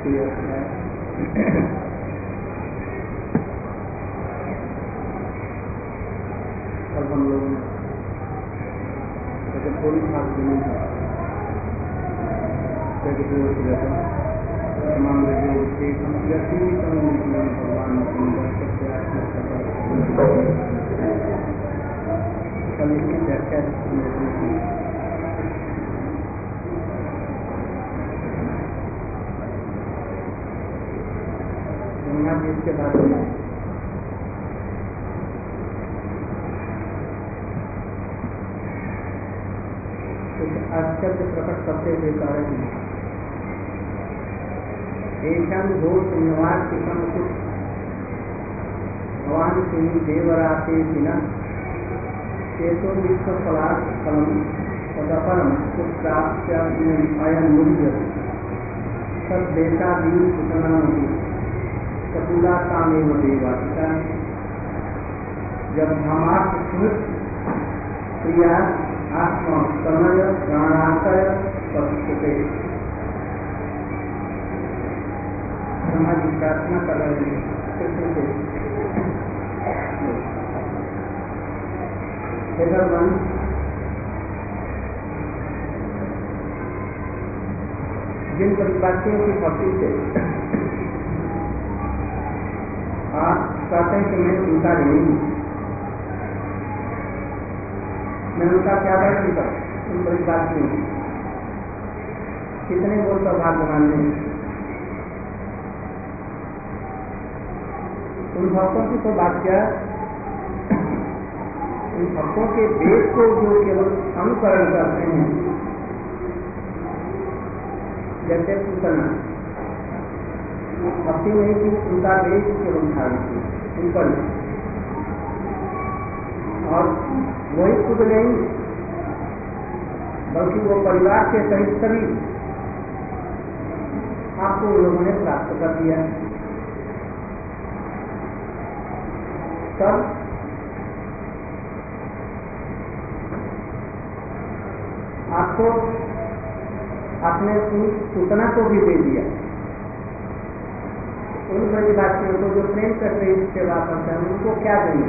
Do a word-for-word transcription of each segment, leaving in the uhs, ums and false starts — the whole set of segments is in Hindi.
किया है। अब हम लोग जब कोई भाग नहीं है तमाम व्यक्ति भगवान कल इसकी व्याख्या ब्रह्मा जी के बारे में कुछ आश्चर्य प्रकट करते हुए कारण एशं घोष निवास किसम कुछ भगवान सिंह देवराते दिन चेतो विश्व फलात् फलम तदपरम कुत्राप्ययन मुह्य सद्देशादीन सुतनामति कपिला कामेव देवातिका जब धमार्थ स्मृत क्रिया आत्मा तनय प्राणाशय पक्षते ब्रह्मा जी प्रार्थना कर रहे हैं कृष्ण से, हे भगवान जिन परिवासियों की भक्ति से आप कहते हैं कि मैं उनका ऋणी हूँ, मैं उनका क्या वर्णन करूं? उन परिवासियों कितने वो सौभाग्यवान हैं। उन भक्तों की तो बात क्या, उन भक्तों के वेद को जो केवल अनुकरण करते हैं, जैसे पूतना भक्ति नहीं की उनका वेद केवल धारण किया उन पर, और वही खुद नहीं बल्कि वो परिवार के सहित सभी आपको लोगों ने प्राप्त कर दिया। तब आपको आपने सूचना को भी दे दिया उन ब्रजवासियों को जो प्रेम करते हैं सेवा करते हैं, उनको क्या देंगे?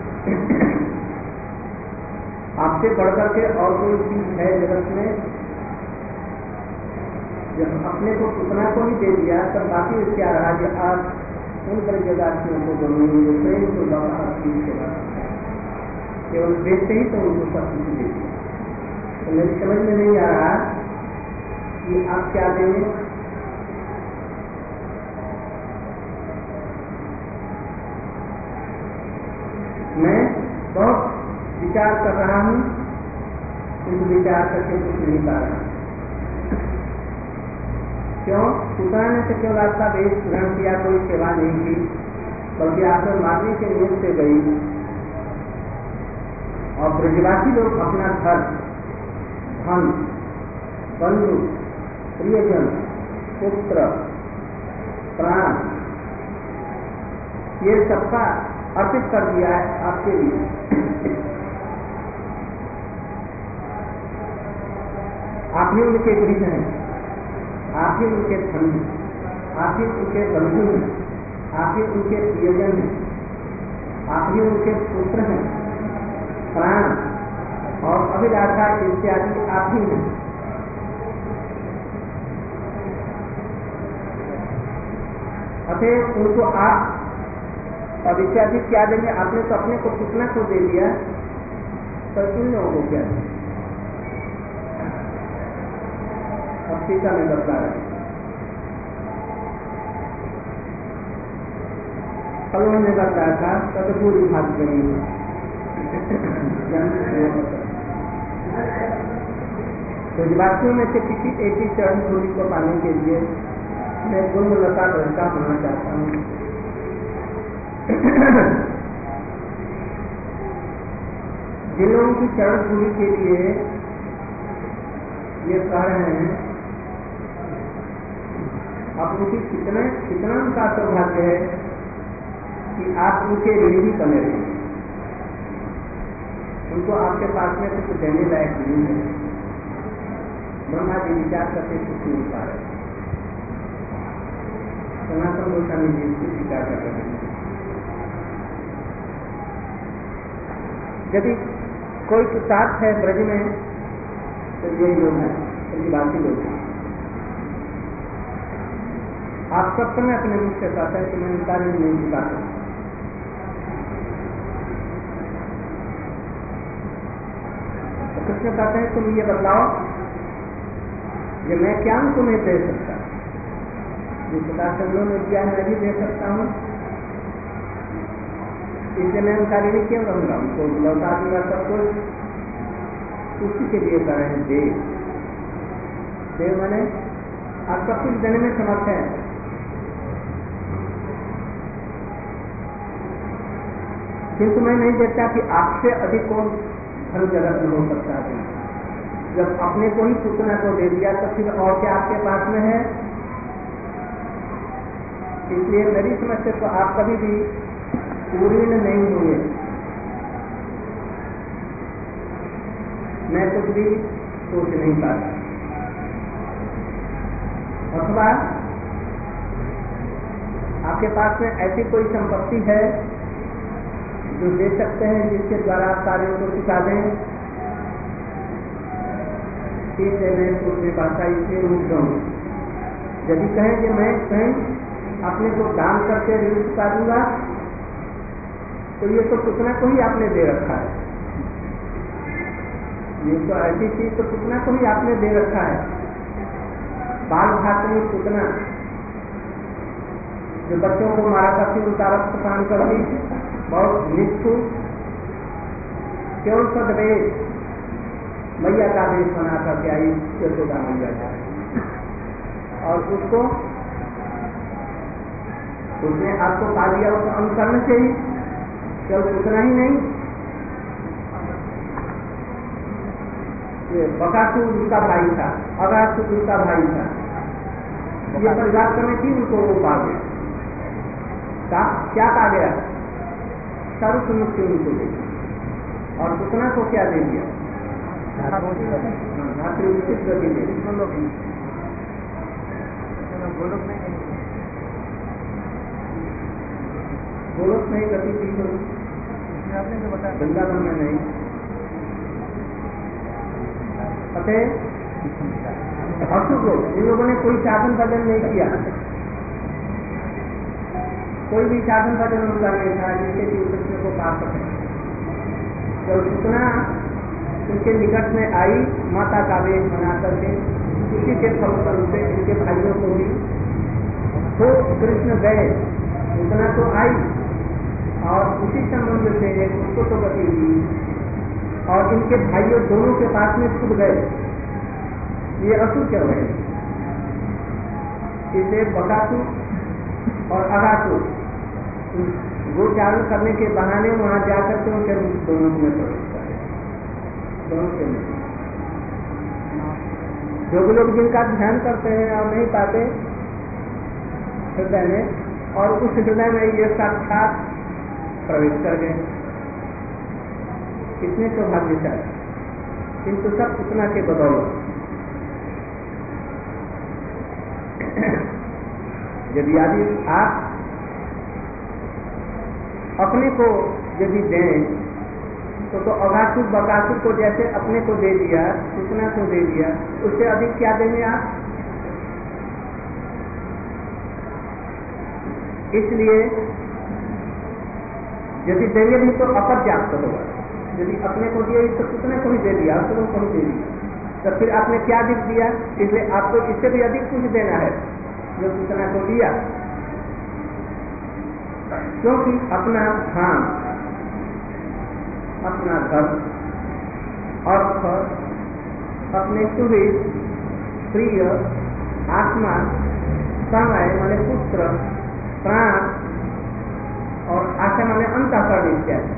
आपसे बढ़कर के और कोई चीज है जगत में? जब अपने को सूचना को ही दे दिया तब बाकी क्या रहा कि आप उन ब्रजवासियों को बोलेंगे जो प्रेम को लगा अपनी सेवा केवल देखते ही तो उनको सब कुछ दे दिया। तो मेरी समझ में नहीं आ रहा कि आप क्या देंगे। मैं बहुत विचार कर रहा हूँ, कुछ विचार करके कुछ नहीं पा रहा। क्यों? सूचना ने तो केवल आपका वेश ग्रहण किया, कोई सेवा नहीं की, बल्कि आपको मारने के नियम से गई। और ब्रजवासी लोग अपना घर, धन, बंधु, प्रियजन, पुत्र, प्राण, ये सबका अर्पित कर दिया है आपके लिए। आप ही उनके गृह हैं, आप ही उनके धन हैं, आप ही उनके बंधु हैं, आप ही उनके प्रियजन हैं, आप ही उनके पुत्र हैं, प्राण और अभिलाषा इत्यादि आप ही हैं। अतः उनको आप अब इत्यादि क्या देंगे? आपने तो अपने को कितना को दे दिया, तो इन लोगों को क्या दें? अब टीका में बता रहे कल उन्होंने बताया था तदपूरी भाग करेंगे ब्रजवासियों में से किसी एक ही चरण धूलि को पाने के लिए मैं गुणलता दृष्टा होना चाहता हूँ। जिन लोगों की चरण धूलि के लिए ये कह रहे हैं, अब उनकी कितना कितना उनका सौभाग्य है कि आप उनके ऋणी ही बने रहे, उनको आपके पास में कुछ देने लायक नहीं है। ब्रह्मा जी विचार करके कुछ नहीं पा रहे। सनातन गोस्वामी जी इसकी टीका कर रहे हैं। यदि कोई साथ है ब्रज में तो ये लोग हैं, प्रतिभागी लोग हैं। आप सब समय अपने मुख से कहते हैं कि मैं कार्य नहीं दिखाता। तो कृष्ण कहते हैं तुम ये बतलाओ कि मैं क्या तुम्हें दे सकता, जिस प्रकार से उन्होंने दिया मैं भी दे सकता हूँ, इसलिए मैं उनका ऋणी क्यों रहूंगा, उनको लौटा दूंगा सब कुछ। उसी के लिए कह रहे हैं देव। देव मैंने आप सब कुछ देने में समर्थ है, किंतु मैं नहीं देखता कि आपसे अधिक कौन धन जगत में हो सकता है। जब अपने को ही पुतना को दे दिया तो फिर और क्या आपके पास में है। इसलिए मेरी समझ से तो आप कभी भी पूर्ण नहीं हुए। मैं कुछ भी सोच नहीं पाता। अथवा आपके पास में ऐसी कोई संपत्ति है जो दे सकते हैं, जिसके द्वारा आप कार्यों को चुका दें। इसलिए मैं सोच नहीं पाता, इसलिए रुक जाऊँ। यदि कहें कि मैं कहें अपने को दान करके ऋण चुका दूंगा, तो ये तो पुतना को ही आपने दे रखा है। ये तो ऐसी चीज तो पुतना को ही आपने दे रखा है। बाल भाषणी पुतना जो बच्चों को मारा करती, उनका रक्त पान करती, बहुत निष्ठुर केवल सदवेश मैया का देश बना करके आई यशोदा मैया का। और उसको उसने आपको पा लिया, उसको अनुकरण चाहिए। केवल उतना ही नहीं, ये बकासुर उसका भाई था, अगासुर उसका भाई था। ये परिवार करने थी, उनको वो पा गया। का, क्या पा गया? सर्व मुक्ति उनको दे। और पुतना को क्या दे दिया? धात्री उचित गति दे। गोलोक में गति थी तो वृंदावन में नहीं। अतः असुर लोग, इन लोगों ने कोई साधन भजन नहीं किया, कोई भी साधन भजन उनका नहीं था जिससे कि कृष्ण को पा सके। जब उतना उनके निकट में आई माता का वेश बना करके, उसी के फलस्वरूप से इनके भाइयों को भी तो कृष्ण गए, उतना तो आई और उसी संबंध से उसको तो गति दी और इनके भाइयों दोनों के पास में छूट गए। ये असुर क्यों है? इसलिए बकासुर और अगासुर गोचारण करने के बहाने वहां जाकर के उनके दोनों में प्रवेश करे, दोनों के में जो भी लोग जिनका ध्यान करते हैं और नहीं पाते हृदय में, और उस हृदय में ये साक्षात प्रवेश कर गए। कितने सौभाग्यशाली, किंतु सब उतना के बदौलत। यदि आदि आप अपने को यदि दें तो तो अगासुर बकासुर को जैसे अपने को दे दिया, उतना को दे दिया, उससे अधिक क्या देंगे आप? इसलिए यदि देंगे भी तो अपर्याप्त होगा। यदि अपने को दिया तो कितने को ही दे दिया, असुरों को ही दे दिया, तो फिर आपने क्या अधिक दिया? इसलिए आपको इससे भी अधिक कुछ देना है जो कितना को दिया, क्योंकि अपना धाम, अपना धर्म, अर्थ, अपने सुविध, प्रिय, आत्मा, समय माने पुत्र, प्राण और आशा माने अंतःकरण इत्यादि,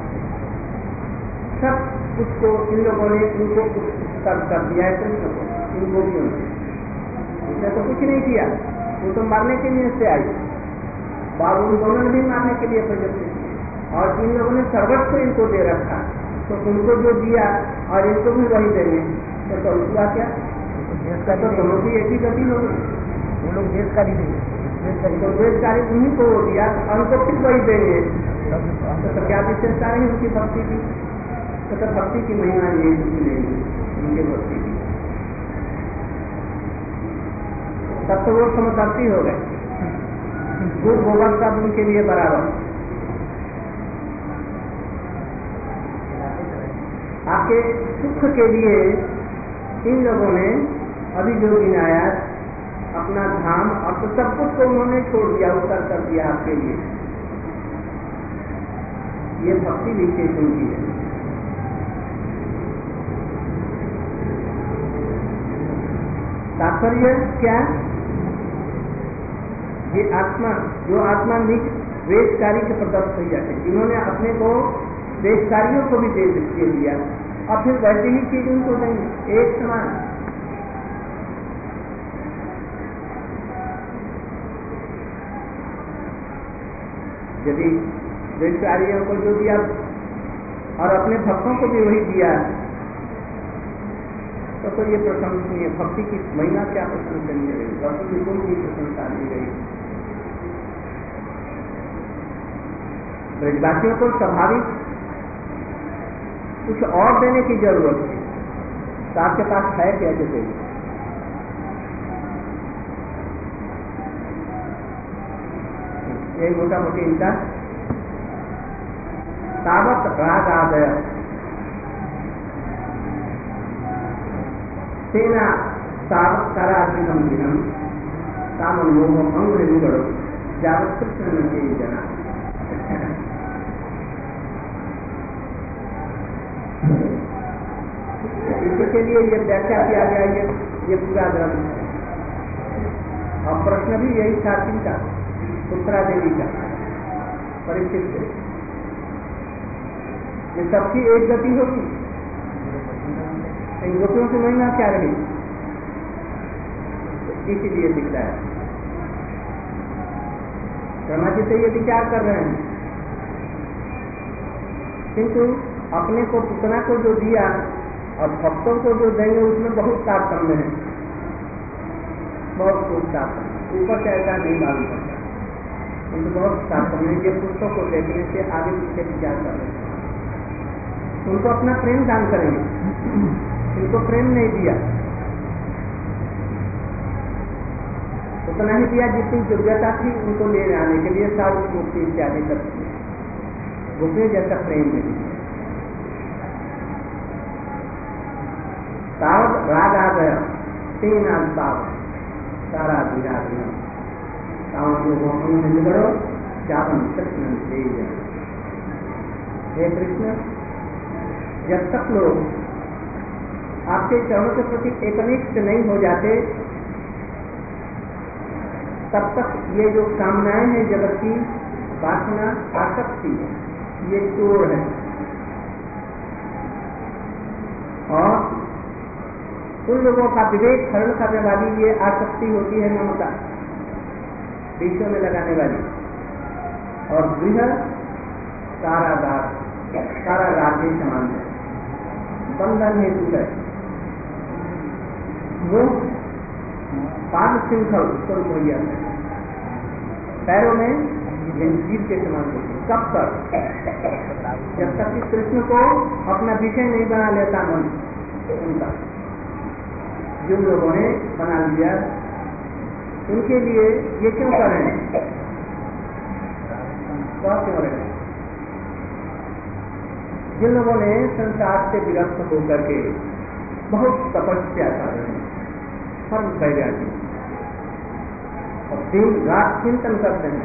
सब कुछ को इन लोगों ने इनको कर, कर दिया है कृष्ण को, इन गोपियों ने। उसने तो कुछ नहीं किया, वो तो मारने के लिए से आई, बाबू उन दोनों ने भी मारने के लिए प्रयत्न किए और इन लोगों ने सर्वस्व इनको दे रखा। तो उनको जो दिया और इनको भी वही देंगे तो, तो हुआ क्या? तो दोनों की एक ही गति होगी। वो लोग देश का नहीं देंगे, तो द्वेषकारी उन्हीं को दिया, उनको फिर वही देंगे, तो क्या विशेषता रही उनकी भक्ति की? तो, तो भक्ति की महिमा ये कुछ नहीं उनके भक्ति की, तब तो वो समदर्शी हो गए, वो गोबर का उनके लिए बराबर। आपके सुख के लिए इन लोगों ने अभी जो गिनाया अपना धाम, अब तो सब कुछ को उन्होंने छोड़ दिया, उत्तर कर दिया आपके लिए। ये भक्ति विशेष उनकी है। तात्पर्य क्या? ये आत्मा, जो आत्मा निज द्वेषकारी के प्रदत्त हो जाते, जिन्होंने अपने को द्वेषकारियों को भी दे दिया, और फिर वैसे ही चीज उनको देंगे एक समान। यदि द्वेषकारियों को जो दिया और अपने भक्तों को भी वही दिया, तो तो ये प्रशंसनीय भक्ति की महिमा क्या प्रशंसनीय रही, भक्ति की गुण की प्रशंसा दी गई। ब्रजवासियों को स्वाभाविक कुछ और देने की जरूरत है, तो आपके पास है कैसे देंगे? एक मोटा मोटी इनका तावत राग आदय सेना तावत कराधिकम दिनम तामन मोह अंग निगड़ो जावत कृष्ण न के जना। इसके लिए ये व्याख्या किया गया, ये ये पूरा ग्रंथ है। और प्रश्न भी यही था चिंता उत्तरा देवी का परीक्षित से, ये सबकी एक गति होगी, इन गोपियों की महिमा क्या रही? इसीलिए दिख रहा है। ब्रह्मा जी से ये विचार कर रहे हैं, किंतु अपने को पुतना को जो दिया और भक्तों को जो देंगे उसमें बहुत तारतम्य है, बहुत खूब तारतम्य, ऊपर से ऐसा नहीं मालूम पड़ता, किंतु बहुत तारतम्य। ये पुस्तकों को देखने से आगे पीछे विचार कर रहे हैं, उनको अपना प्रेम दान करेंगे, इनको प्रेम नहीं दिया, उतना ही दिया जितनी योग्यता थी उनको ले आने के लिए, साधु मुक्ति इत्यादि करती है, उसमें जैसा प्रेम नहीं दिया। तावत राग आ गया, तीन अंताव सारा धीरा धीरा करो चावन कृष्ण तेज। हे कृष्ण, जब तक लोग आपके चरणों के प्रति एकनिष्ठ नहीं हो जाते, तब तक ये जो कामनाएं हैं जगत की, वासना आसक्ति, ये चोर है। और उन लोगों का विवेक हरण करने वाली ये आसक्ति होती है ममता, बीचों में लगाने वाली। और गृह कारागार, कारागार के समान है, बंधन हेतु है। वो पाद श्रृंखल स्वरूप हो गया है, पैरों में जंजीर के समान होती है। कब तक? जब तक कि कृष्ण को अपना विषय नहीं बना लेता मन उनका। जिन लोगों ने बना लिया उनके लिए ये क्यों कर रहे हैं? क्यों रहे हैं? जिन लोगों ने संसार से विरक्त होकर के बहुत तपस्या कर रहे हैं, परम वैरागी, और दिन रात चिंतन करते हैं,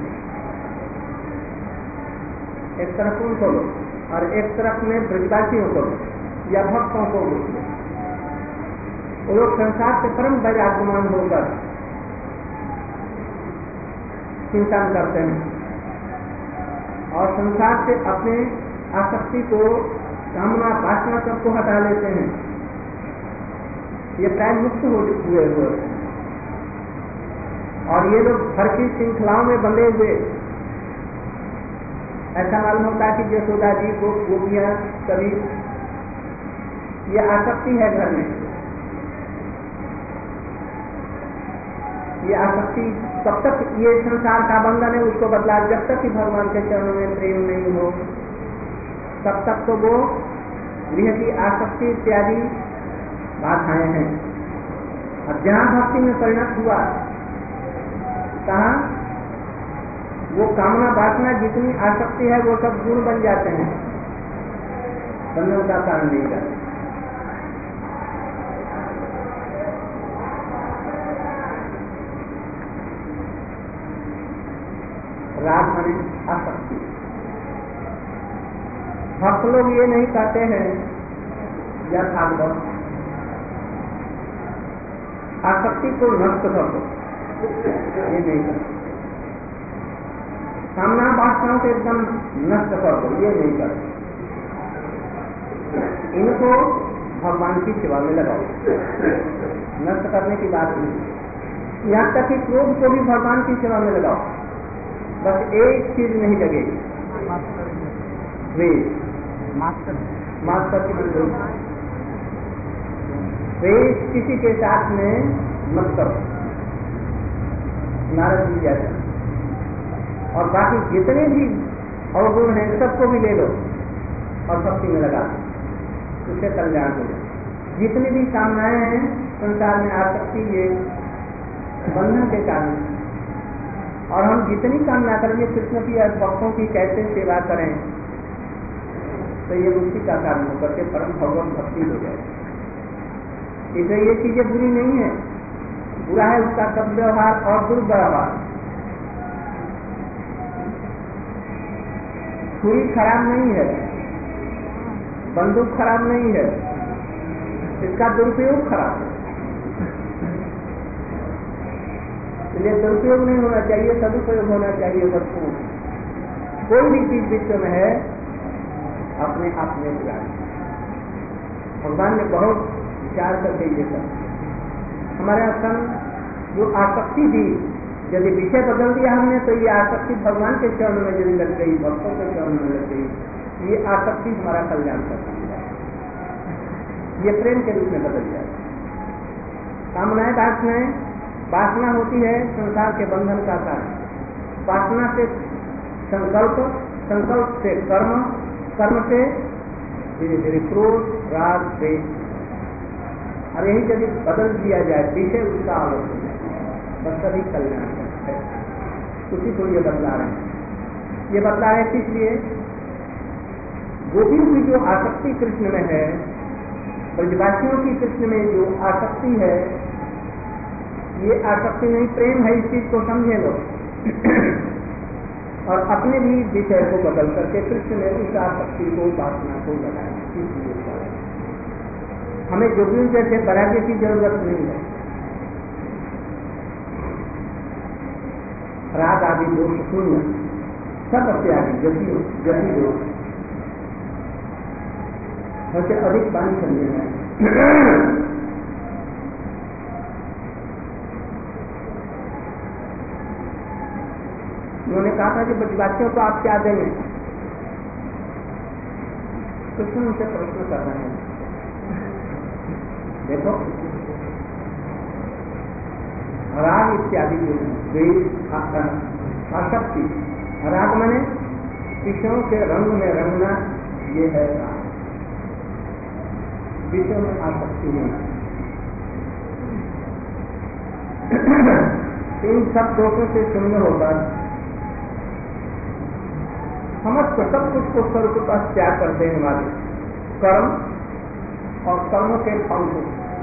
एक तरफ उनको लो और एक तरफ में ब्रजवासियों को लो या भक्तों को लो, वो लोग संसार से परम वैराग्यमान होकर चिंतन करते हैं और संसार से अपने आसक्ति को, कामना वासना सबको हटा लेते हैं। ये प्राय मुक्त हो हुए हुए और ये लोग हर की श्रृंखलाओं में बंधे हुए। ऐसा मालूम होता है कि यशोदा जी को गोपियां कभी, ये आसक्ति है घर में, ये आसक्ति कब तक ये संसार का बंधन है उसको बतला, जब तक कि भगवान के चरणों में प्रेम नहीं हो तब तक तो वो गृह की आसक्ति इत्यादि बाधाएं हैं। और जहां भक्ति में परिणत हुआ कहा वो कामना वासना जितनी आसक्ति है वो सब गुण बन जाते हैं, बंधन का कारण नहीं रहता। राग माने आसक्ति। भक्त लोग ये नहीं कहते हैं यथार्थ आसक्ति को नष्ट कर दो, ये नहीं करते। कामना वासनाओं को एकदम नष्ट कर दो, ये नहीं करते। इनको भगवान की सेवा में लगाओ, नष्ट करने की बात नहीं। यहाँ तक कि क्रोध को भी भगवान की सेवा में लगाओ, बस एक चीज नहीं लगेगी, द्वेष। मास्टर की द्वेष किसी के साथ में मत करो, नारद जी जैसा। और बाकी जितने भी अवगुण हैं सबको भी ले लो और भक्ति में लगा दो, उससे कल्याण हो जाए। जितनी भी कामनाएं हैं संसार में आसक्ति, ये बंधन के कारण। और हम जितनी कामना करेंगे कृष्ण की और भक्तों की कैसे सेवा करें तो ये मुक्ति का कारण होकर के परम भगवत भक्ति हो जाए। इसलिए ये चीजें बुरी नहीं है, बुरा है उसका सद्व्यवहार और दुर्व्यवहार। छुरी खराब नहीं है, बंदूक खराब नहीं है, इसका दुरुपयोग खराब है। इसलिए दुरुपयोग नहीं होना चाहिए, सदुपयोग होना चाहिए वस्तुओं। कोई भी चीज विश्व में है अपने आप में बुरा है। भगवान ने बहुत विचार करके ये सब हमारे सन जो आसक्ति थी, यदि विषय बदल दिया हमने तो ये आसक्ति भगवान के चरण में यदि लग गई, भक्तों के चरण में लग गई, ये आसक्ति हमारा कल्याण करती है, ये प्रेम के रूप में बदल जाए। कामनाएं वासनाएं, वासना होती है संसार के बंधन का कारण। वासना से संकल्प, संकल्प से कर्म, कर्म से धीरे धीरे क्रोध, राग, द्वेष। और यही यदि बदल दिया जाए विषय उसका आलोक हो जाए, बस सभी कल्याण है। उसी को ये बदला रहे हैं। ये बदला है इसलिए गोपियों की जो आसक्ति कृष्ण में है, ब्रजवासियों की कृष्ण में जो आसक्ति है, ये आसक्ति नहीं प्रेम है, इस चीज को समझे लो। और अपने भी विषय को बदल करके कृष्ण में उस आसक्ति को, वासना को लगाए। हमें जोगियों जैसे वैराग्य की जरूरत नहीं है। राग आदि दोष शून्य, सब त्यागी, जति जति दोष सबसे अधिक पानी समझे हैं। उन्होंने कहा था कि ब्रजवासियों को आप क्या देंगे? कृष्ण उनसे प्रश्न कर रहे हैं। देखो राग इत्यादि जो द्वेष, आसक्ति, राग माने विषयों के रंग में रंगना, ये है राग। विषयों में आसक्ति होना। इन सब दोषों से शून्य होकर समस्त सब कुछ को स्वरूप का त्याग कर देने वाले, कर्म और कर्म के फल को,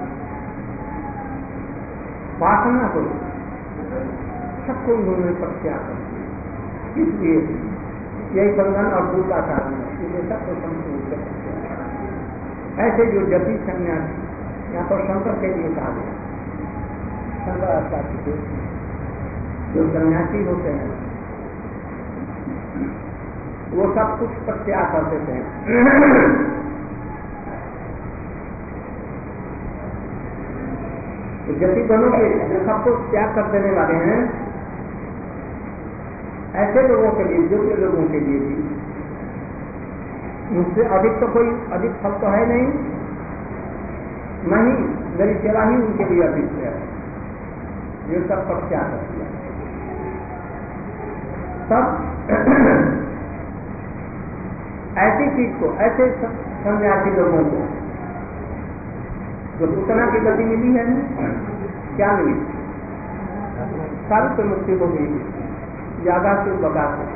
वासना को, सबको उन्होंने पर त्याग कर। इसलिए यही बंधन और दुख का कारण है। इसलिए सबको संपूर्ण ऐसे जो जति सन्यासी, यहाँ पर शंकर के लिए कहा गया, शंकराचार्य के जो सन्यासी होते हैं वो सब कुछ पर त्याग कर देते हैं। तो जति बनों के जो सबको त्याग कर देने वाले हैं, ऐसे लोगों के लिए, योग्य लोगों के लिए भी मुझसे अधिक तो कोई अधिक फल तो है नहीं, नहीं मेरी सेवा ही उनके लिए अधिक है। ये सब पर क्या कर दिया सब ऐसी चीज को, ऐसे सन्यासी लोगों को जो पूतना की गति मिली है, क्या मिली? सारी तो मुक्ति हो गई, ज्यादा से बगा से।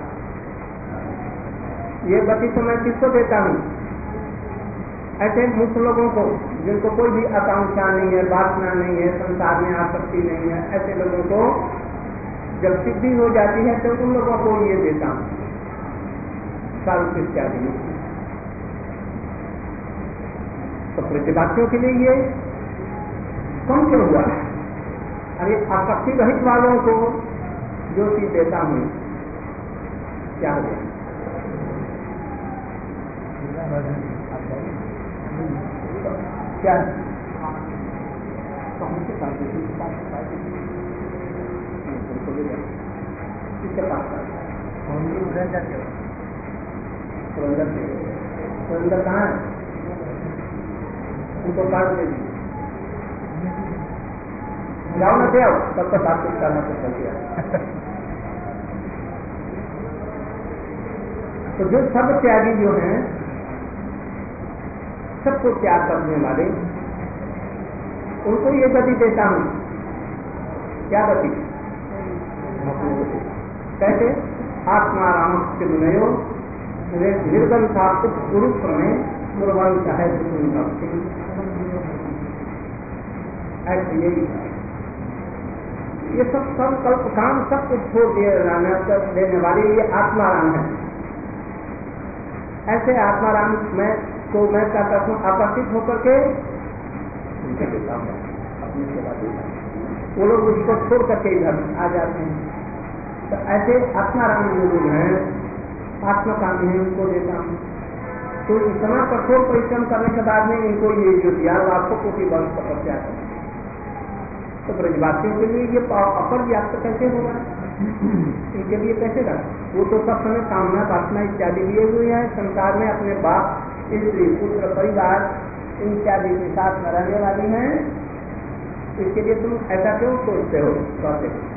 ये गति तो मैं किसको देता हूँ? ऐसे मुक्त लोगों को जिनको कोई भी आकांक्षा नहीं है, वासना नहीं है, संसार में आसक्ति नहीं है, ऐसे लोगों को जब सिद्धि हो जाती है तो उन लोगों को ये देता हूँ सारू इत्यादि मुक्ति। तो प्रतिभागियों के लिए ये कम क्यों हुआ है? अरे आसक्ति रहित वालों को जो चीज देता हूँ क्या हो गया? क्या किसके पास सुरेंद्र कहाँ है? उनको काट दे जाओ ना, दे आओ, तब तक बात कुछ करना तो चल गया। तो जो सब त्यागी जो हैं, सबको त्याग करने वाले, उनको ये गति देता हूं। क्या गति? कैसे? आत्माराम के विनयो निर्गम था पुरुष में मुरवन चाहे ऐसे यही ये सब संकल्प काम सब कुछ छोड़ दिए देने वाले ये आत्माराम है। ऐसे आत्माराम में को मैं क्या करता हूँ, आकर्षित होकर के उनके देता हूँ, अपनी सेवा देता हूँ। वो लोग उसको छोड़ करके इधर आ जाते हैं। तो ऐसे आत्माराम जो लोग हैं, आत्मकामी है, उनको देता हूँ। तो इतना कठोर परिश्रम करने के बाद में इनको ये जो दिया लाखों कोटि वर्ष तपस्या है, तो ब्रजवासियों के लिए ये अपर्याप्त कैसे होगा? इनके लिए कैसे रहा? वो तो सब समय कामना वासना इत्यादि लिए हुए हैं, संसार में अपने बाप, स्त्री, पुत्र, परिवार इत्यादि के साथ में रहने वाली हैं। इसके लिए तुम ऐसा क्यों सोचते हो? कहते हो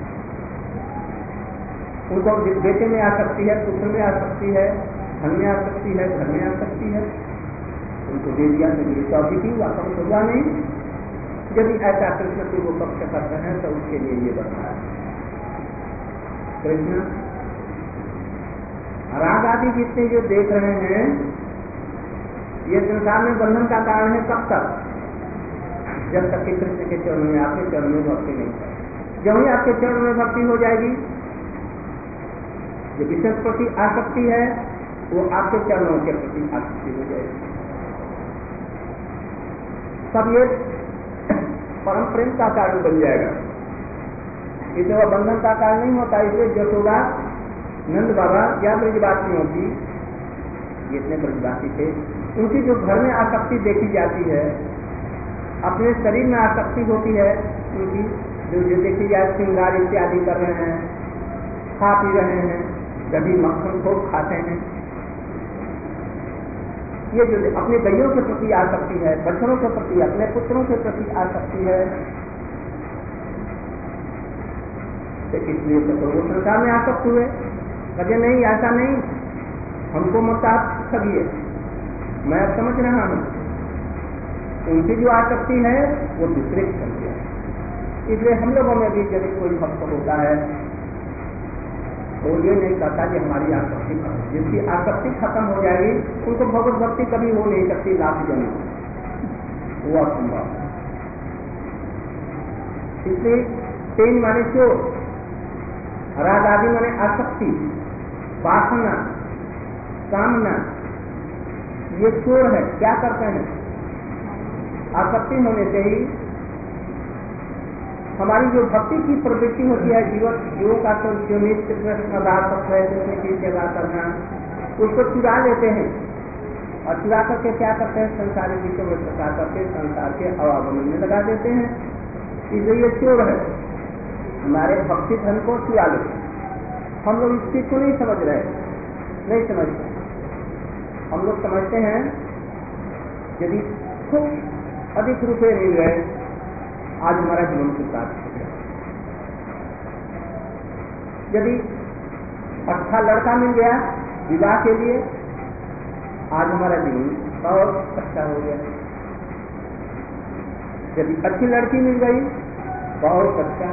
उनको बेटे में आ सकती है, पुत्र में आ सकती है, धन में आ सकती है, घर में आ सकती है, उनको दे दिया तो ये तो अभी की हुआ, कभी तो हुआ नहीं। यदि ऐसा कृष्ण की वो पक्ष करते हैं तो उसके लिए ये बताया कृष्ण राग आदि जितने जो देख रहे हैं, ये संसार में बंधन का कारण है। कब तक? जब तक कि कृष्ण के चरण में, आपके चरण में भक्ति नहीं है। जब ही आपके चरण में भक्ति हो जाएगी, जो विशेष प्रति आसक्ति है वो आपके चरणों के प्रति आसक्ति हो जाएगी। सब ये परम प्रेम का कारण बन जाएगा। इसलिए वह बंधन का कारण नहीं होता। इसलिए यशोदा, नंद बाबा या ब्रजवासियों की, ये इतने ब्रजवासी थे, उनकी जो घर में आसक्ति देखी जाती है, अपने शरीर में आसक्ति होती है उनकी, जो जो देखी जाए श्रृंगार इत्यादि कर रहे हैं, खा पी रहे हैं, दही मक्खन खूब खाते हैं, ये जो अपने गैयों के प्रति आसक्ति है, बच्चों के प्रति, अपने पुत्रों के प्रति आसक्ति है, तो इसलिए तो वो संसार में आसक्त हुए। कहे नहीं, ऐसा नहीं, हमको मत आप सकिए, मैं अब समझ रहा हूं। उनकी जो आसक्ति है वो दूसरे की चलती है। इसलिए हम लोगों में भी यदि कोई भक्त होता है तो ये नहीं कहता कि हमारी आसक्ति खत्म। जिसकी आसक्ति खत्म हो जाएगी उनको भगवत भक्ति कभी हो नहीं सकती। लाभ जन्म वो असंभव। इसलिए तेज माने चोर, राग आदि माने आसक्ति, वासना, कामना, ये चोर है। क्या करते हैं? आसक्ति होने से ही हमारी जो भक्ति की प्रवृत्ति होती है, जीवन जीवों का तो जो नित्य प्रश्न आधार है कृष्ण की सेवा करना, उसको चुरा लेते हैं और चुरा करके क्या करते हैं? संसारी विषयों में प्रसार करके संसार के अवागमन में लगा देते हैं। इसलिए ये चोर है, हमारे भक्ति धन को चुरा लेते हैं। हम लोग इस चीज को नहीं समझ रहे, नहीं समझते। हम लोग समझते हैं यदि खूब अधिक रुपये मिल गए आज हमारा जीवन सुधार हो गया, यदि अच्छा लड़का मिल गया विवाह के लिए, आज हमारा जीवन बहुत अच्छा हो गया। यदि अच्छी लड़की मिल गई, बहुत अच्छा।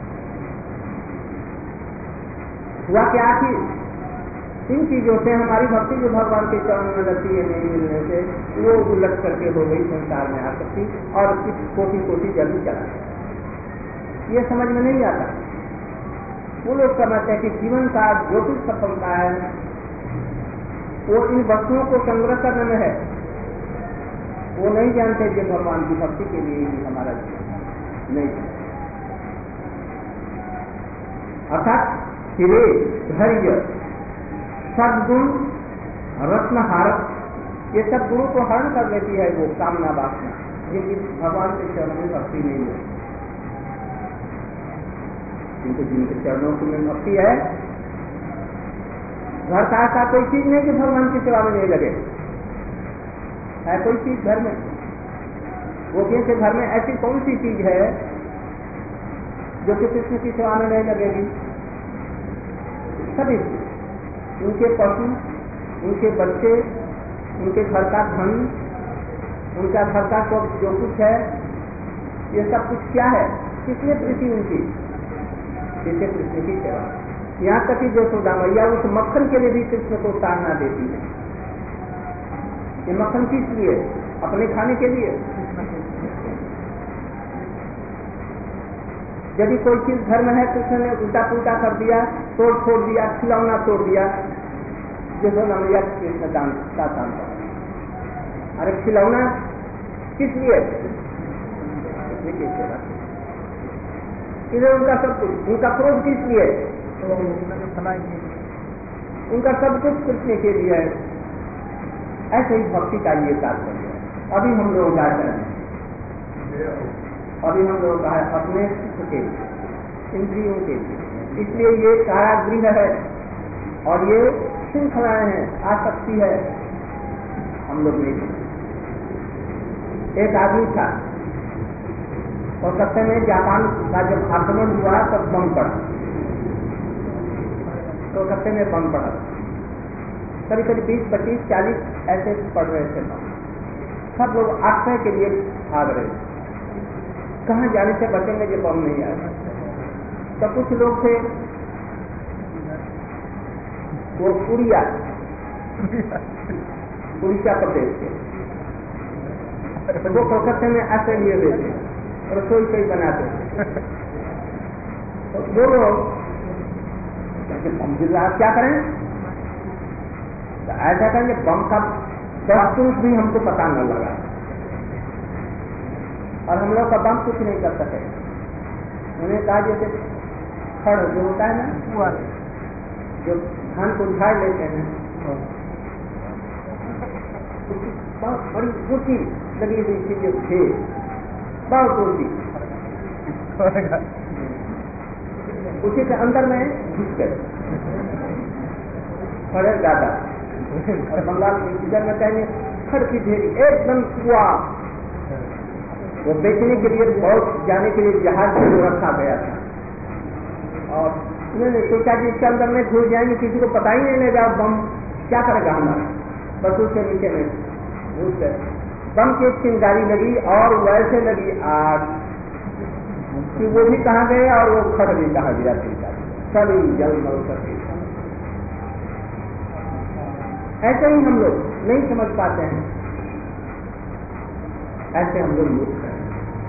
हुआ क्या कि इन चीजों से हमारी भक्ति जो भगवान के चरणों में लगती है नहीं मिलने से, वो उलट करके हो गई संसार में आ सकती और कुछ कोटि कोटि जल्दी चला गया। ये समझ में नहीं आता। वो लोग समझते हैं कि जीवन का जो कुछ सफलता है वो इन वस्तुओं को संग्रह करने में है। वो नहीं जानते कि भगवान की भक्ति के लिए ही हमारा जीवन नहीं। अर्थात हिरे, धैर्य, सद्गुण, रत्नहार, ये सब गुणों को हरण कर लेती है वो कामना वासना, जिनकी भगवान के चरणों में भक्ति नहीं है। किंतु जिनके चरणों में भक्ति है, घर का ऐसा कोई चीज नहीं कि भगवान की सेवा में नहीं लगे। है कोई चीज घर में? गोपियों के घर में ऐसी कौन सी चीज है जो कि कृष्ण की सेवा में नहीं लगेगी? सभी उनके पशु, उनके बच्चे, उनके घर का धन, उनका घर का जो कुछ है, ये सब कुछ क्या है? किसने प्रीति उनकी? जैसे कृष्ण की सेवा। यहाँ तक कि यशोदा मैया उस मक्खन के लिए भी कृष्ण को ताड़ना देती है। ये मक्खन किस लिए? अपने खाने के लिए। यदि कोई चीज घर में है, कृष्ण ने उल्टा पुल्टा कर दिया, तोड़ फोड़ दिया, खिलौना तोड़ दिया, यशोदा मैया कृष्ण दान का दान कर। अरे खिलौना किस लिए? इधर उनका सब कुछ, उनका क्रोध किस लिए? उनका सब कुछ कृष्ण के लिए है। ऐसे ही भक्ति का ये तात्पर्य है। अभी हम लोग क्या करें? अभी हम लोग का है अपने सुख के लिए, इंद्रियों के लिए। इसलिए ये कारागृह है और ये श्रृंखलाएं हैं, आसक्ति है। हम लोग नहीं। एक आदमी था और कलकत्ते में जापान का जब आक्रमण हुआ तब बम पड़ा, तो कलकत्ते में बम पड़ा। करीब करीब बीस पच्चीस चालीस ऐसे पड़ रहे थे बम। सब लोग आश्रय के लिए भाग रहे थे। कहाँ जाने से बचेंगे जो बम नहीं आए? तो कुछ लोग थे वो उड़िया उड़ीसा प्रदेश के, वो कलकत्ते में आश्रय लिए हुए थे, रसोई से ही बनाते थे। तो वो लोग बम गिर रहा, क्या करें? तो ऐसा करेंगे बम का वस्तु भी हमको पता न लगा और हम लोग का बम कुछ नहीं कर सके। उन्हें कहा जैसे खड़ जो होता है ना, जो धान को झाड़ लेते हैं, बहुत बड़ी ऊंची लगी हुई थी जो थे, बहुत ऊंची, उसी के अंदर में घुस गए खड़े दादा। और बंगाल इधर में कहेंगे खड़ की ढेरी एकदम कुआ। वो बेचने के लिए बहुत जाने के लिए जहाज में रखा गया था और उन्होंने सोचा कि इसके अंदर में घुस जाएंगे, किसी को पता ही नहीं लगेगा बम क्या करेगा हमारा। बस उसके नीचे में घुस गए। बम की एक चिंगारी लगी और वैसे लगी आग कि वो भी कहाँ गए और वो खड़ भी कहाँ गिरा चिंगारी, सभी जल मल करके। ऐसे ही हम लोग नहीं समझ पाते हैं, ऐसे हम लोग मूर्ख हैं।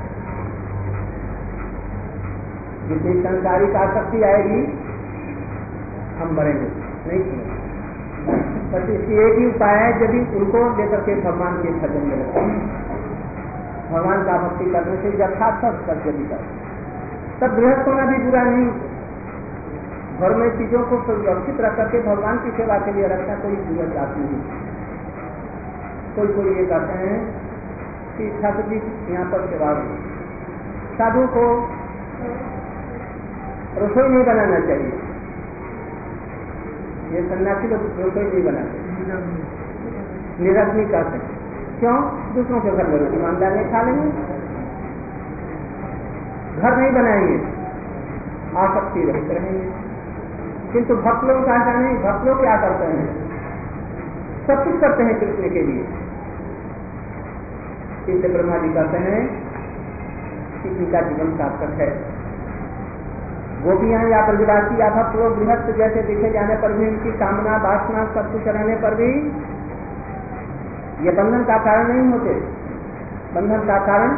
जितनी संसारिक आसक्ति आएगी हम बढ़ेंगे नहीं समझ। बस इसकी एक ही उपाय है, यदि उनको लेकर के भगवान के भजन में लगते हैं, भगवान का भक्ति करने से यथार्थ कर यदि कर, तब गृहस्थ होना भी बुरा नहीं। घर में चीजों को सुरक्षित रख करके भगवान की सेवा के लिए रखना कोई बुरी बात नहीं। कोई कोई ये कहते हैं कि ठाकुर जी यहाँ पर सेवा हो, साधु को रसोई नहीं बनाना चाहिए। ये सन्यासी लोग रसोई नहीं बनाते, निरस नहीं करते। क्यों? दूसरों के घर में रोटी ईमानदार नहीं खा लेंगे, घर नहीं बनाएंगे, आसक्ति रहित रहेंगे। किंतु भक्त लोग का ऐसा नहीं। भक्त लोग क्या करते हैं, सब कुछ करते हैं कृष्ण के लिए। इसलिए ब्रह्मा जी कहते हैं कि इनका जीवन सार्थक है। गोपियां या ब्रजवासी या भक्त लोग गृहस्थ जैसे देखे जाने पर भी इनकी कामना वासना सब कुछ रहने पर भी ये बंधन का कारण नहीं होते। बंधन का कारण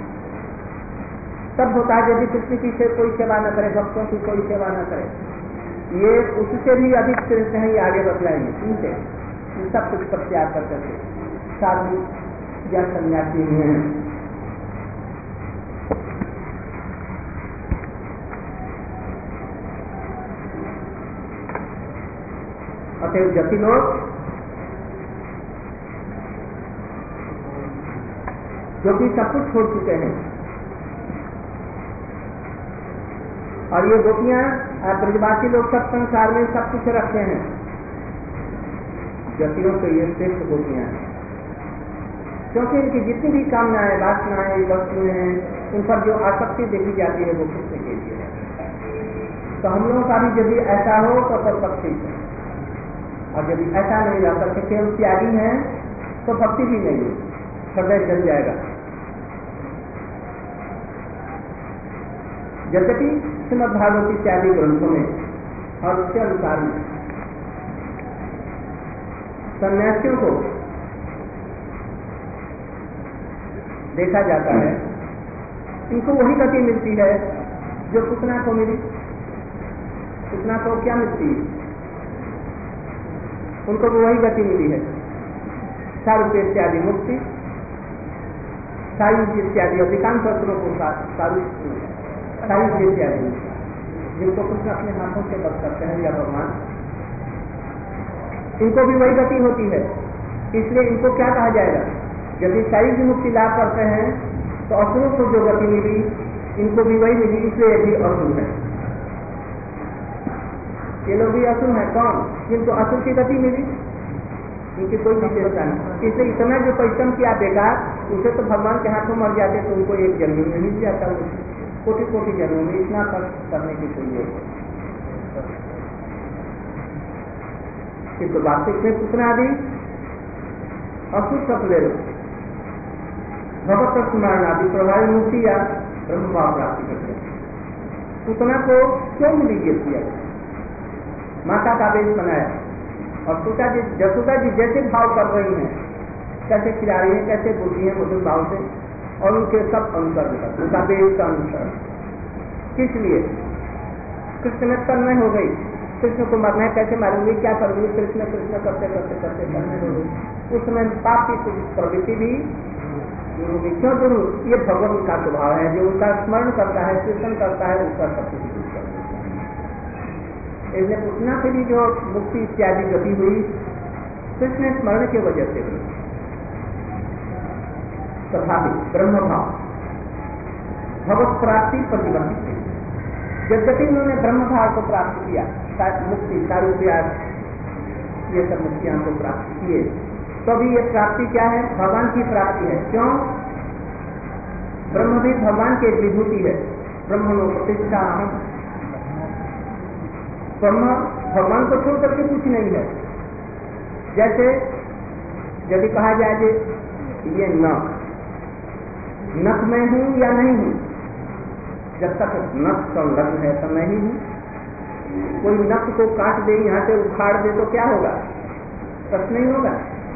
तब होता है यदि कृष्ण की से कोई सेवा न करे, भक्तों की कोई सेवा न करे। ये उससे भी अधिक कृष्ण है, ये आगे बतलाएंगे। इनसे इन सब कुछ पर त्याग करते थे, साधु या सन्यासी हैं। अतएव जति लोग जो कि सब कुछ छोड़ चुके हैं, और ये गोपियां ब्रजवासी लोग सब संसार में सब कुछ रखते हैं। जतियों से ये श्रेष्ठ गोपियां हैं, क्योंकि इनकी जितनी भी कामनाएं वासनाएं वस्तुएं हैं, उन पर जो आसक्ति देखी जाती है वो कृष्ण के लिए है। तो हम लोगों का भी यदि ऐसा हो तो सब सब ठीक है, और यदि ऐसा नहीं रह सकते, केवल त्यागी है तो भक्ति भी नहीं है, हृदय जल जाएगा। यद्यपि श्रीमद् भागवत इत्यादि ग्रंथों में और उसके अनुसार में सन्यासियों को देखा जाता है, इनको वही गति मिलती है जो पूतना को मिली। पूतना को क्या मिलती है? उनको भी वही गति मिली है, सारूप्य इत्यादि मुक्ति, सायुज्य इत्यादि अधिकांश शस्त्रों को सायुज्य इत्यादि, जिनको कृष्ण अपने हाथों से बस करते हैं या भगवान, इनको भी वही गति होती है। इसलिए इनको क्या कहा जाएगा? यदि सायुज्य मुक्ति लाभ करते हैं तो असुरों को जो गति मिली इनको भी वही मिली, इसलिए ये भी असुर है। ये लोग भी असुर है। कौन? जिनको असुर की गति मिली, इनकी कोई विशेषता नहीं। इसलिए इस समय जो परिश्रम किया बेकार, उसे तो भगवान के हाथों मर जाते तो उनको एक जन्म में मिल जाता, कोटि कोटि जन्मों में इतना कष्ट करने की कोई है। किंतु वास्तविक में पूतना आदि असुर सफल भगवत स्मरण आदि प्रभावी मुक्ति या ब्रह्म भाव प्राप्ति करते हैं। पूतना को क्यों मिली ये किया? माता का वेश बनाया, और सूता जी जसोदा जी जैसे भाव कर रही हैं, कैसे खिला रही है, कैसे बोलती है मधुर भाव से, और उनके सब अनुसरण कर, उनका वेश का अनुसरण। किस लिए? कृष्ण में तन्मय हो गई, कृष्ण को मरना है, कैसे मारूंगी, क्या करूंगी, कृष्ण कृष्ण करते करते करते तन्मय हो गई। उस समय पाप की कुछ प्रवृत्ति भी दूर होगी। क्यों दूर? ये भगवान का स्वभाव है, जो उनका स्मरण करता है, कीर्तन करता है, उसका सब कुछ दूर कर देता है। इसलिए पूतना के लिए जो मुक्ति इत्यादि गति हुई, कृष्ण स्मरण की वजह से हुई। तथापि ब्रह्म भाव भगवत प्राप्ति प्रतिबंधित थी। यद्यपि उन्होंने ब्रह्म भाव को प्राप्त किया, मुक्ति सारूप्य ये सब मुक्तियां को प्राप्त किए, तो भी ये प्राप्ति क्या है? भगवान की प्राप्ति है। क्यों? ब्रह्म भी भगवान की एक विभूति है। ब्रह्म लो प्रतिष्ठा हम, ब्रह्म भगवान को छोड़ करके कुछ नहीं है। जैसे यदि कहा जाए कि ये नख नख में हूं या नहीं हूं, जब तक नख संलग्न है तो नहीं हूं। कोई नख को काट दे, यहाँ से उखाड़ दे तो क्या होगा? प्रश्न नहीं होगा।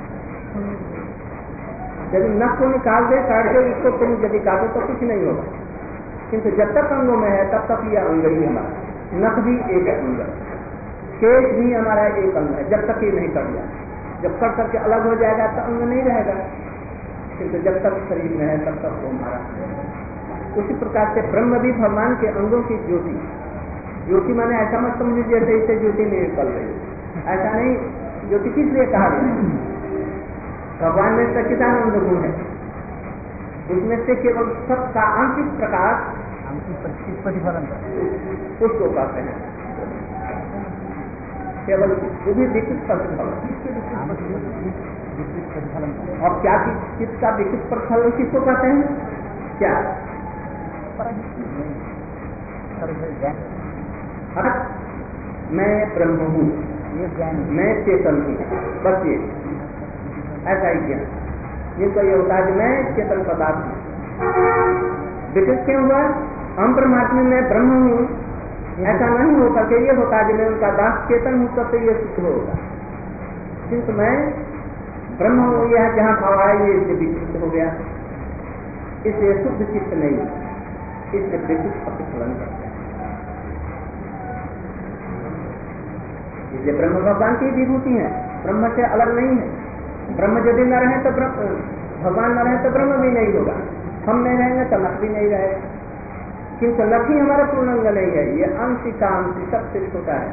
यदि नख को निकाल दे, काट दे, उसको तुम यदि काटो तो कुछ नहीं होगा। किंतु जब तक अंगों में है तब तक यह अंग ही हमारा। नख भी एक अंग है, केश भी हमारा एक अंग है, जब तक ये नहीं कट जाए। जब कट करके अलग हो जाएगा तो अंग नहीं रहेगा, किंतु जब तक शरीर में है तब तक वो हमारा। उसी प्रकार से ब्रह्म भी भगवान के अंगों की ज्योति। ज्योति माने ऐसा मत समझिए जैसे इससे ज्योति नहीं निकल रही, ऐसा नहीं। ज्योति किस लिए कहा गया? भगवान में सच्चिदानंद गुण है, उसमें से केवल सबका आंतरिक प्रकाश प्रतिफलन उसको कहते हैं। केवल वो भी विकृत प्रतिफलन। और क्या चित्त का विकृत प्रतिफलन किसको कहते हैं? क्या? मैं ब्रह्म हूँ, मैं चेतन हूँ, बस ये ऐसा ही ज्ञान। जिसका ये होता है कि मैं चेतन पदार्थ हूँ। विकृत क्यों हुआ? हम परमात्मा में ब्रह्म हूँ ऐसा नहीं हो करके ये होता है कि मैं उनका दास चेतन हूँ, तब तो ये सिद्ध होगा। किंतु मैं ब्रह्म हूँ यह जहाँ भाव आया ये इससे विकृत हो गया, इसलिए शुद्ध चित्त नहीं, इसलिए विकृत प्रतिफलन करते हैं। इसलिए ब्रह्म भगवान की विभूति है, ब्रह्म से अलग नहीं है। ब्रह्म यदि न रहे तो भगवान न रहे तो ब्रह्म भी नहीं होगा, हम नहीं रहेंगे तो लख भी नहीं रहेगा। किंतु लख ही हमारा पूर्णांग नहीं है, ये अंश का अंश सबसे छोटा है।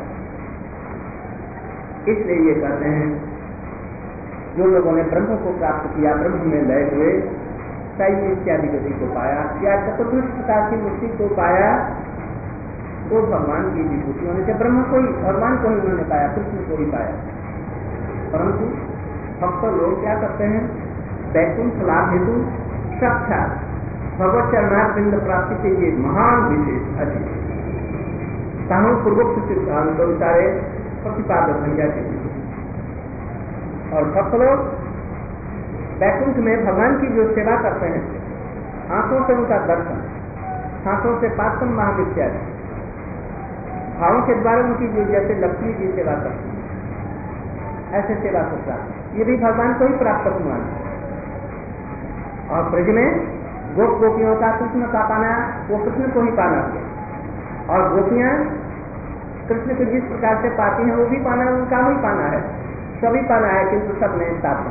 इसलिए ये कहते हैं जो लोगों ने ब्रह्म को प्राप्त किया, ब्रह्म में लय हुए, सही इत्यादि गति को पाया या चतुर्दश प्रकार की मुक्ति को पाया, तो भगवान की विभूति होने से ब्रह्म को ही, भगवान को ही उन्होंने पाया, कृष्ण को ही पाया। परंतु भक्त लोग क्या करते हैं? वैकुंठ लाभ हेतु साक्षात भगवत चरणारविंद प्राप्ति के लिए महान विशेष अधिक साहू पूर्वक सिद्धांत सारे प्रतिपादक बन जाते हैं। और भक्त लोग वैकुंठ में भगवान की जो सेवा करते हैं, आंखों से उनका दर्शन, हाथों से पाचन महाविद्यालय, भावों के द्वारा उनकी जो जैसे लक्ष्मी की सेवा करते हैं, ऐसे सेवा करता है, ये भी भगवान को ही प्राप्त हुआ। और ब्रज में गोप गोपियों का कृष्ण का पाना, वो कृष्ण को ही पाना है। और गोपियां कृष्ण को जिस प्रकार से पाती हैं वो भी पाना उनका ही पाना है, सभी पाना है, किंतु सब में साथ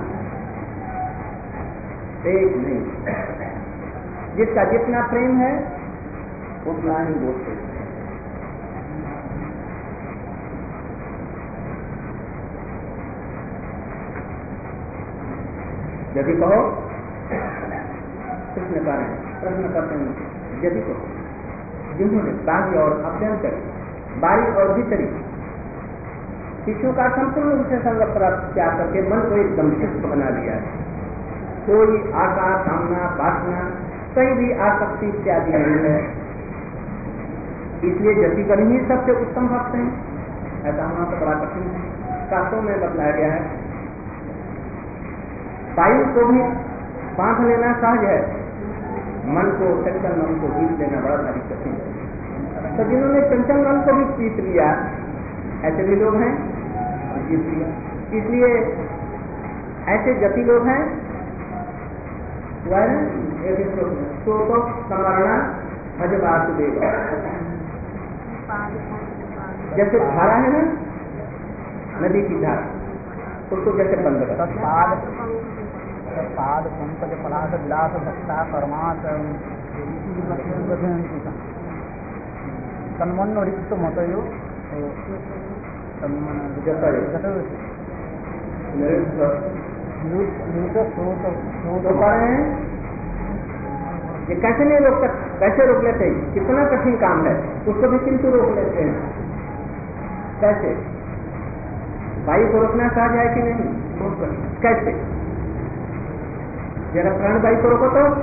एक नहीं। जिसका जितना प्रेम है उतना ही बोलते हैं। यदि कहो कृष्ण कारण प्रश्न करते हैं, यदि कहो जिन्होंने बाह्य और अभ्यंतर, बारी और भीतरी शिशु का संपूर्ण रूप से संग प्राप्त किया करके मन को एकदम शुद्ध बना लिया है, कोई आशा कामना वासना कहीं भी आसक्ति इत्यादि नहीं है, इसलिए जति कर ही सबसे उत्तम भक्त हैं। ऐसा होना तो बड़ा कठिन है, शास्त्रों में बतलाया गया है। वायु को भी बांध लेना सहज है, मन को चंचल मन को जीत लेना बड़ा भारी कठिन है। तो जिन्होंने चंचल मन को भी जीत लिया, ऐसे भी लोग हैं जीत लिया। इसलिए ऐसे जति लोग हैं वह तो तो समरणा भज वासुदेव, जैसे धारा है ना नदी की धारा, उसको जैसे बंद कर पाद पंकज पलाश विलास भक्ता परमात तन्मन रिक्त मतयो ये कैसे नहीं रोक सकते, कैसे रोक लेते हैं? कितना कठिन काम है, उसको भी किंतु रोक लेते हैं। कैसे? वायु को रोकना सहज है कि नहीं? कैसे? जरा प्राण वायु को रोको तो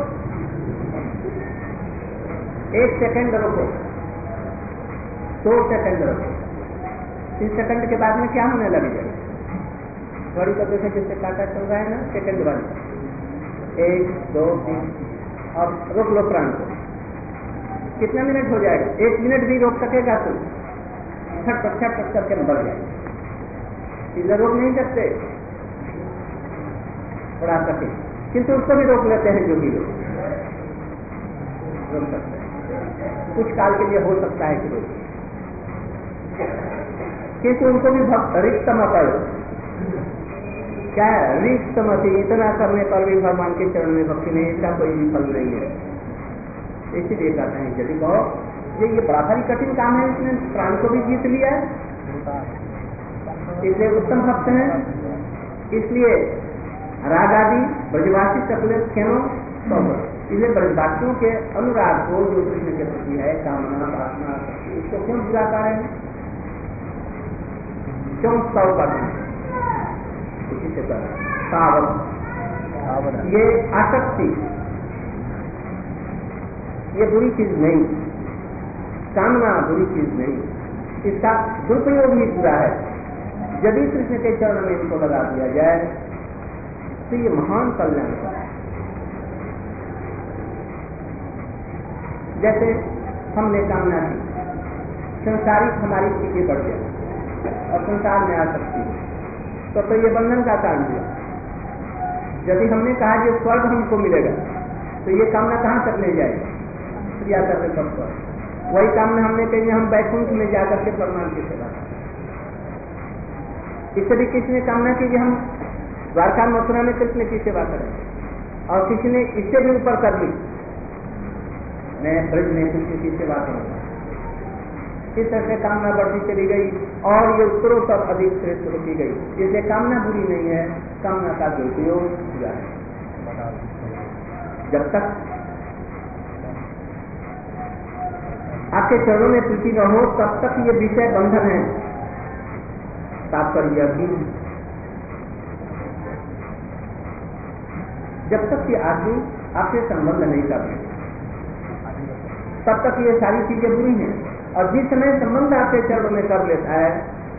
एक सेकंड रोको, दो सेकंड रोको, तीन सेकंड के बाद में क्या होने लगेगा? घड़ी को देखे जिससे काटा चल रहा है ना, सेकंड वाली एक दो तीन, और रोक लो प्राण को, कितना मिनट हो जाएगा? एक मिनट भी रोक सकेगा तो छट छट छट करके बढ़ जाएगा। इधर रोक नहीं सकते, बड़ा कठिन, किंतु उसको भी रोक लेते हैं। जो भी लोग रोक सकते हैं, कुछ काल के लिए हो सकता है कि रोक, किंतु उनको भी भक्त रिक्त मत क्या है? रिक्त मती, इतना करने पर भी भगवान के चरण में भक्ति नहीं, इसका कोई भी फल नहीं है। इसीलिए कहते हैं यदि कहो ये ये बड़ा भारी कठिन काम है, इसने प्राण को भी जीत लिया है, इसलिए उत्तम भक्त हैं। इसलिए राग आदि ब्रजवासी सकले खेलों सब, इसलिए ब्रजवासियों के अनुराग को जो कृष्ण के प्रति है, कामना वासना, इसको क्यों बुरा कर रहे हैं, क्यों सौ करते हैं? इसी से कर सावध, ये आसक्ति ये बुरी चीज नहीं, कामना बुरी चीज नहीं, इसका दुरुपयोग ही पूरा है। यदि कृष्ण के चरण में इनको लगा दिया जाए तो ये महान कल्याण है। जैसे हमने कामना की संसारिक हमारी चीजें बढ़ जाए और संसार में आ सकती है तो, तो ये बंधन का कारण हुआ। यदि हमने कहा कि स्वर्ग हमको मिलेगा तो ये कामना कहाँ तक ले जाएगा, क्रिया करने पर स्वर्ग। वही कामना हमने कही हम बैकुंठ में जाकर के परमात्मा की सेवा करें। इससे भी किसी ने कामना की कि हम द्वारका मथुरा में कृष्ण की सेवा करें, और किसी ने इससे भी ऊपर कर ली, मैं ब्रज में कृष्ण की सेवा करूंगा। इस तरह से कामना बढ़ती चली गई और ये उत्तरोत्तर अधिक श्रेष्ठ होती गई। इसलिए कामना बुरी नहीं है, कामना का दुरुपयोग हुआ है। जब तक आपके चरणों में प्रीति न हो तब तक ये विषय बंधन है। तात्पर्य भी जब तक ये आदमी आपसे संबंध नहीं करते तब तक ये सारी चीजें बुरी हैं, और जिस समय संबंध आपके चरणों में कर लेता है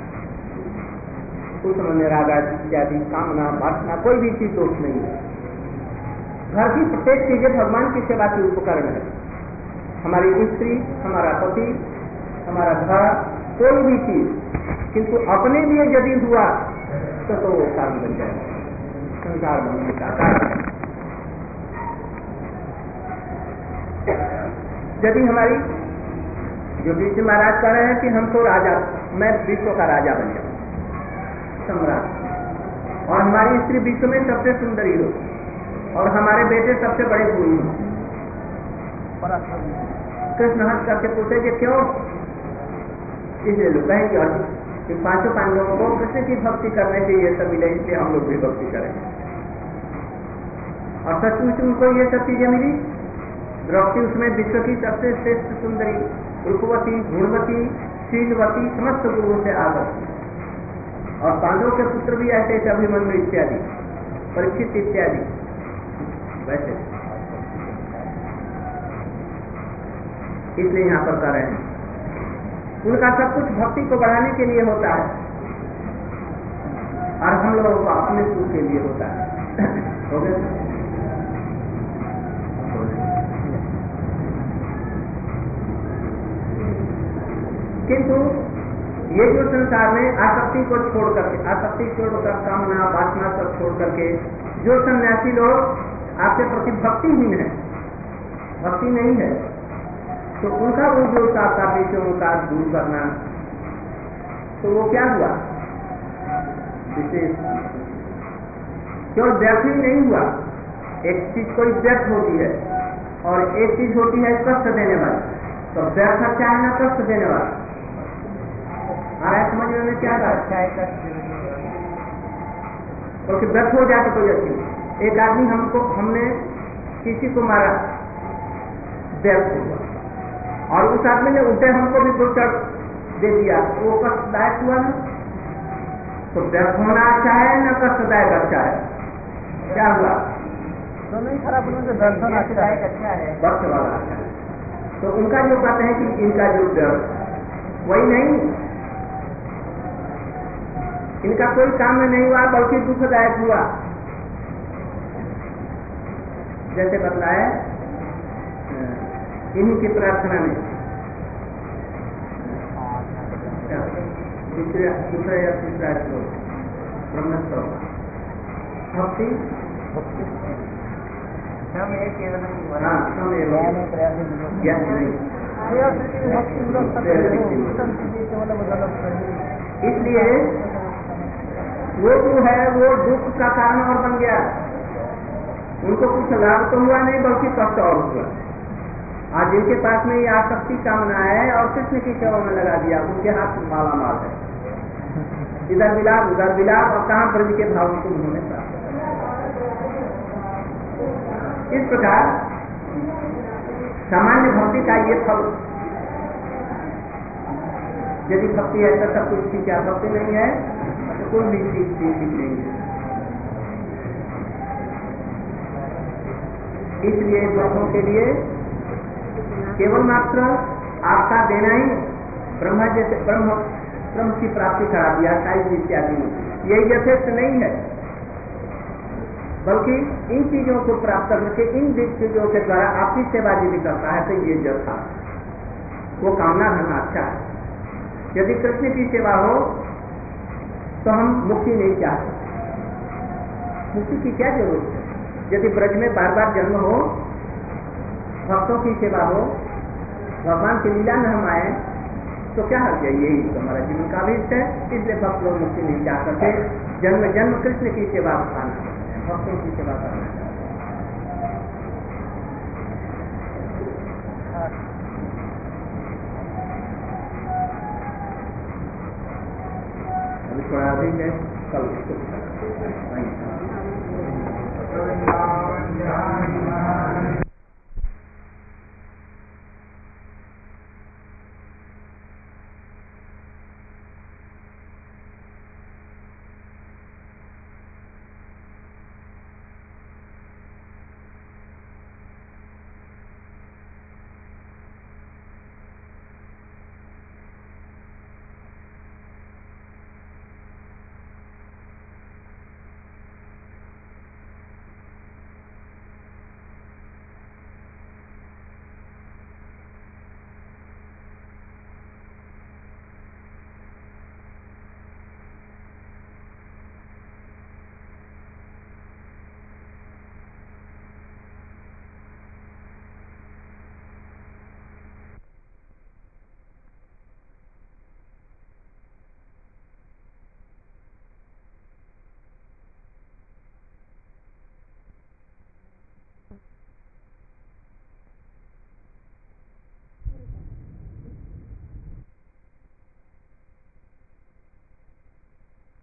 उस समय राग इत्यादि कामना वासना कोई भी चीज दोष नहीं है। घर की प्रत्येक चीजें भगवान की सेवा के उपकरण है। हमारी स्त्री, हमारा पति, हमारा घर, कोई भी चीज, किंतु अपने लिए यदि हुआ तो तो वो कारण बन जाएगा, संसार बनने का कारण। यदि हमारी जो विश्व महाराज कह रहे हैं कि हमको राजा, मैं विश्व का राजा बन जाऊं, सम्राट, और हमारी स्त्री विश्व में सबसे सुंदरी हो और हमारे बेटे सबसे बड़े गुरु हो। कृष्ण हंस करके पूछे कि क्यों? इसलिए लोग कहेंगे और कि पांचों पांडवों को कृष्ण की भक्ति करने के ये सब मिले, इसलिए हम लोग भी भक्ति करेंगे। और सचमुच उनको ये सब चीजें मिली। द्रौपदी उसमें विश्व की सबसे श्रेष्ठ सुंदरी, रूपवती, गुणवती, शीलवती, समस्त गुरुओं से आदर्श। और पांडवों के पुत्र भी ऐसे थे, अभिमन्यु इत्यादि, परीक्षित इत्यादि। वैसे इसलिए यहाँ पर कर रहे हैं, उनका सब कुछ भक्ति को बढ़ाने के लिए होता है और हम लोगों को अपने सुख के लिए होता है। हो गए? किंतु ये जो संसार में आसक्ति को छोड़ करके, आसक्ति छोड़कर कामना वासना सब छोड़ करके जो सन्यासी लोग आपके प्रति भक्तिहीन है, भक्ति नहीं है, तो उनका वो जो साता विषयों का दूर करना, तो वो क्या हुआ? विशेष केवल व्यर्थ ही नहीं हुआ। एक चीज कोई व्यर्थ होती है और एक चीज होती है कष्ट देने वाली। तो व्यर्थ अच्छा है ना कष्ट देने वाला? हमारा समझने में क्या अच्छा है? क्योंकि व्यर्थ हो जाए तो कोई अच्छी नहीं। एक आदमी हमको हमने किसी को मारा, व्यर्थ हुआ, और उस आदमी ने उल्टे हमको भी दो चढ़ दे दिया, वो कष्टदायक हुआ ना? तो व्यर्थ होना अच्छा है ना कष्टदायक अच्छा है? क्या हुआ? दोनों ही खराब होने से व्यर्थ होना अच्छा है, अच्छा है, व्यर्थ वाला अच्छा है। तो उनका जो कहते हैं कि इनका जो व्यर्थ वही नहीं, इनका कोई काम में नहीं हुआ बल्कि दुखदायक हुआ। जैसे बतलाया इन्हीं की प्रार्थना में दूसरा या तीसरा श्लोक ब्रह्मस्वरूप भक्ति इसलिए वो जो है वो दुख का कारण और बन गया। उनको कुछ लाभ तो हुआ नहीं बल्कि कष्ट और हुआ। आज जिनके पास में ये आसक्ति कामना है और कृष्ण की सेवा में लगा दिया, उनके हाथ माला माल है, इधर विलाप उधर विलाप, और कहाँ ब्रज के भाव को उन्होंने प्राप्त। इस प्रकार सामान्य भक्ति का ये फल, यदि भक्ति है तो सब कुछ ठीक है, भक्ति नहीं है तो कोई भी चीज ठीक नहीं है। इसलिए भक्तों के लिए केवल मात्र आपका देना ही ब्रह्मा जैसे ब्रह्म ब्रह्म की प्राप्ति करा दिया साइज इत्यादि में, यही यथेष्ट नहीं है, बल्कि इन चीजों को प्राप्त करने के इन चीजों के द्वारा आपकी सेवा यदि करता है तो ये जैसा वो कामना धर्म अच्छा है। यदि कृष्ण की सेवा हो तो हम मुक्ति नहीं चाहते, मुक्ति की क्या जरूरत है? यदि ब्रज में बार बार जन्म हो, भक्तों की सेवा हो, भगवान की लीला में हम आए तो क्या हर्ज है? यही तो हमारा जीवन का अभिष्ट है, इसलिए भक्त लोग मुक्ति नहीं चाह सकते, जन्म जन्म कृष्ण की सेवा पाना, भक्तों की सेवा करना चाहते। अभी थोड़ा अधिक है, कल